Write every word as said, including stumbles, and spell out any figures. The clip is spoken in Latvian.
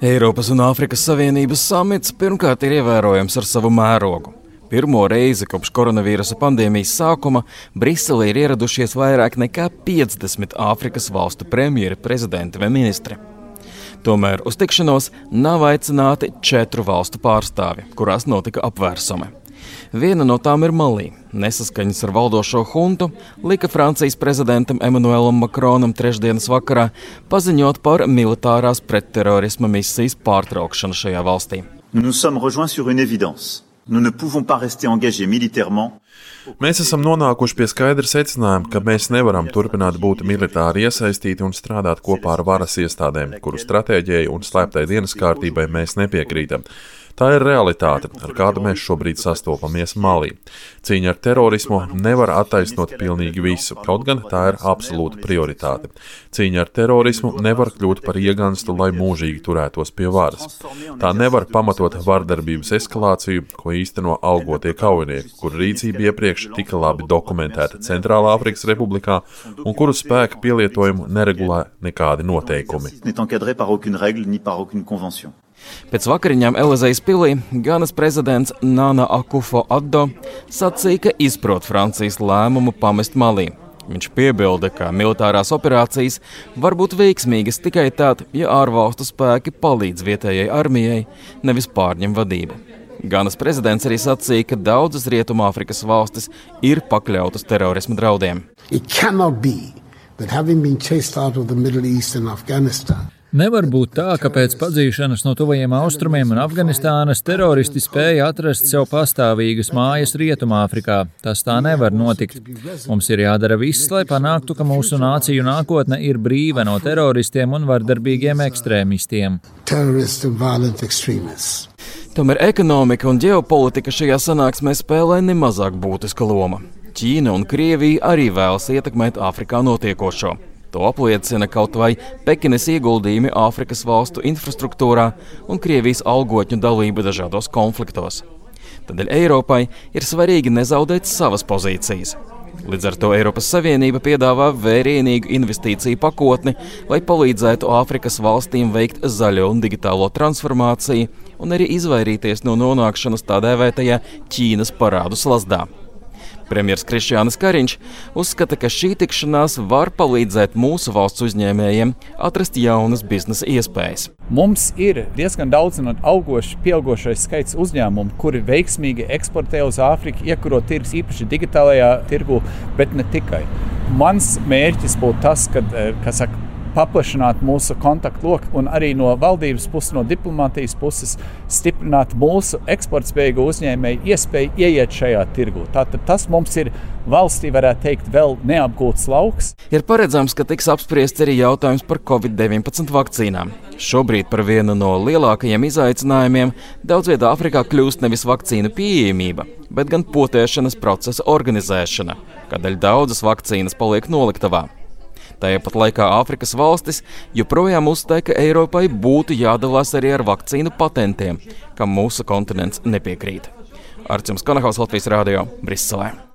Eiropas un Āfrikas Savienības samits pirmkārt ir ievērojams ar savu mērogu. Pirmo reizi kopš koronavīrusa pandēmijas sākuma Briselē ir ieradušies vairāk nekā piecdesmit Āfrikas valstu premjeri, prezidenti vai ministri. Tomēr uz tikšanos nav aicināti četru valstu pārstāvi, kurās notika apvērsumi. Viena no tām ir Malī. Nesaskaņas ar valdošo huntu lika Francijas prezidentam Emmanuelam Macronam trešdienas vakarā paziņot par militārās pretterorisma misijas pārtraukšanu šajā valstī. Nous nous sommes rejoints sur une évidence. Nous ne pouvons pas rester engagés militairement. Mēs esam nonākuši pie skaidra secinājuma, ka mēs nevaram turpināt būt militāri iesaistīti un strādāt kopā ar varas iestādēm, kuru stratēģijai un slēptai dienas kārtībai mēs nepiekrītam. Tā ir realitāte, ar kādu mēs šobrīd sastopamies Malī. Cīņa ar terorismu nevar attaisnot pilnīgi visu, kaut gan tā ir absolūta prioritāte. Cīņa ar terorismu nevar kļūt par ieganstu, lai mūžīgi turētos pie varas. Tā nevar pamatot vardarbības eskalāciju, ko īsteno algotie kaujinieki, kuru rīcība iepriekš tika labi dokumentēta Centrālā Āfrikas Republikā un kuru spēka pielietojumu neregulē nekādi noteikumi. Pēc vakariņām Elizejas pilī Ganas prezidents Nana Akufo-Addo sacīja, ka izprot Francijas lēmumu pamest Malī. Viņš piebilda, ka militārās operācijas var būt veiksmīgas tikai tad, ja ārvalstu spēki palīdz vietējai armijai, nevis pārņem vadību. Ganas prezidents arī sacīja, ka daudzas Rietumāfrikas valstis ir pakļautas terorisma draudiem. It cannot be that having been chased out of the Middle East and Afghanistan, nevar būt tā, ka pēc padzīšanas no tuvajiem austrumiem un Afganistānas teroristi spēja atrast sev pastāvīgas mājas Rietumāfrikā. Tas tā nevar notikt. Mums ir jādara viss, lai panāktu, ka mūsu nāciju nākotne ir brīva no teroristiem un vardarbīgiem ekstrēmistiem. Tomēr ekonomika un ģeopolitika šajā sanāksmē spēlē nemazāk būtiska loma. Ķīna un Krievija arī vēlas ietekmēt Āfrikā notiekošo. To apliecina kaut vai Pekinas ieguldījumi Āfrikas valstu infrastruktūrā un Krievijas algotņu dalība dažādos konfliktos. Tādēļ Eiropai ir svarīgi nezaudēt savas pozīcijas. Līdz ar to Eiropas Savienība piedāvā vērienīgu investīciju pakotni, lai palīdzētu Āfrikas valstīm veikt zaļo un digitālo transformāciju un arī izvairīties no nonākšanas tā dēvētajā Ķīnas parādu slazdā. Premjers Krišjānis Kariņš uzskata, ka šī tikšanās var palīdzēt mūsu valsts uzņēmējiem atrast jaunas biznesa iespējas. Mums ir diezgan daudz un augošs, pieaugošais skaits uzņēmumu, kuri veiksmīgi eksportē uz Āfriku, iekurot tirgus īpaši digitālajā tirgu, bet ne tikai. Mans mērķis būtu tas, kad, kā saka, paplašināt mūsu kontaktu loku un arī no valdības puses, no diplomātijas puses stiprināt mūsu eksportspējīgu uzņēmēju iespēju ieiet šajā tirgu. Tātad tas mums ir valstī, varētu teikt, vēl neapgūts lauks. Ir paredzams, ka tiks apspriests arī jautājums par covid deviņpadsmit vakcīnām. Šobrīd par vienu no lielākajiem izaicinājumiem daudz vietā Āfrikā kļūst nevis vakcīnu pieejamība, bet gan potēšanas procesa organizēšana, kādēļ daudzas vakcīnas paliek noliktavā. Tāpat laikā Āfrikas valstis joprojām uzstāja, ka Eiropai būtu jādalās arī ar vakcīnu patentiem, kam mūsu kontinents nepiekrīt. Arčuns Kanahaus, Latvijas radio, Briselē.